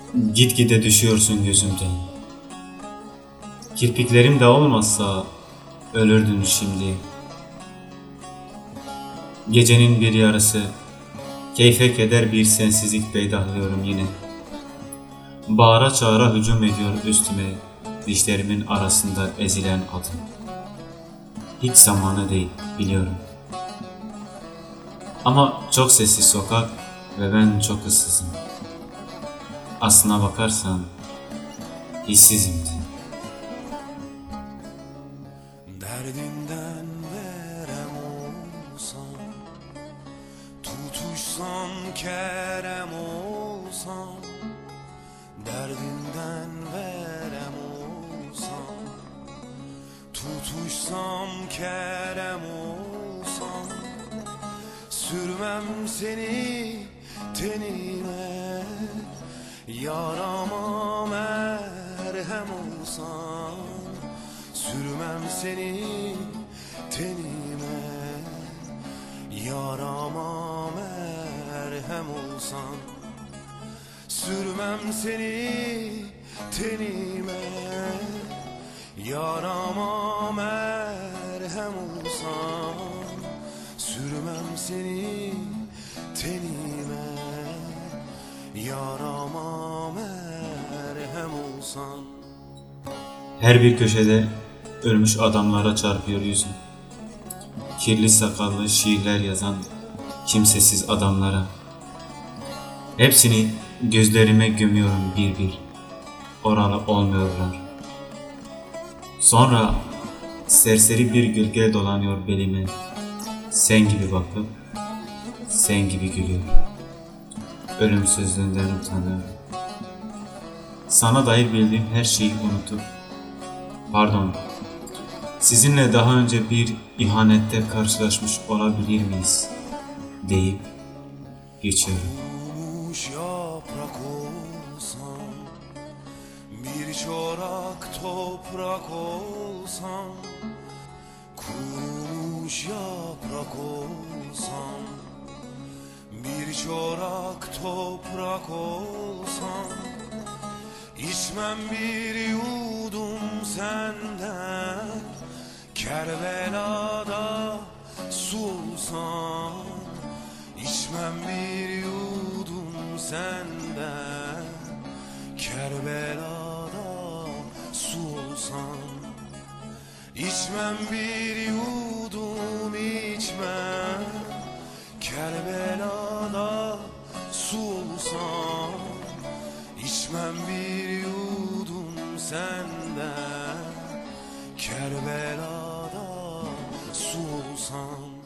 Gitgide düşüyorsun gözümden. Kirpiklerim de olmazsa ölürdün şimdi. Gecenin bir yarısı keyfe keder bir sensizlik peydahlıyorum yine. Bağıra çağıra hücum ediyor üstüme dişlerimin arasında ezilen adım. Hiç zamanı değil biliyorum. Ama çok sessiz sokak ve ben çok ıssızım. Aslına bakarsan hissizimdi. Derdinden verem olsam, tutuşsam kerem olsam. Derdinden verem olsam, tutuşsam kerem olsam. Sürmem seni tenine, yarama merhem olsam. Sürmem seni tenime, yarama merhem olsan. Sürmem seni tenime, yarama merhem olsan. Sürmem seni tenime, yarama merhem olsan. Her bir köşede ölmüş adamlara çarpıyor yüzüm. Kirli sakallı şiirler yazan kimsesiz adamlara. Hepsini gözlerime gömüyorum bir bir. Oralı olmuyorlar. Sonra serseri bir gölge dolanıyor belime. Sen gibi bakıp sen gibi gülüyor. Ölümsüzlüğünden utanıyorum. Sana dair bildiğim her şeyi unutup, pardon, sizinle daha önce bir ihanette karşılaşmış olabilir miyiz deyip geçiyorum. Kurumuş yaprak olsam, bir çorak toprak olsam. Kurumuş yaprak olsam, bir çorak toprak olsam. İçmem bir yudum senden, Kerbela'da su olsam. İçmem bir yudum senden, Kerbela'da su olsam. İçmem bir yudum içmem, Kerbela'da su olsam. İçmem bir yudum senden, Kerbela'da su olsam.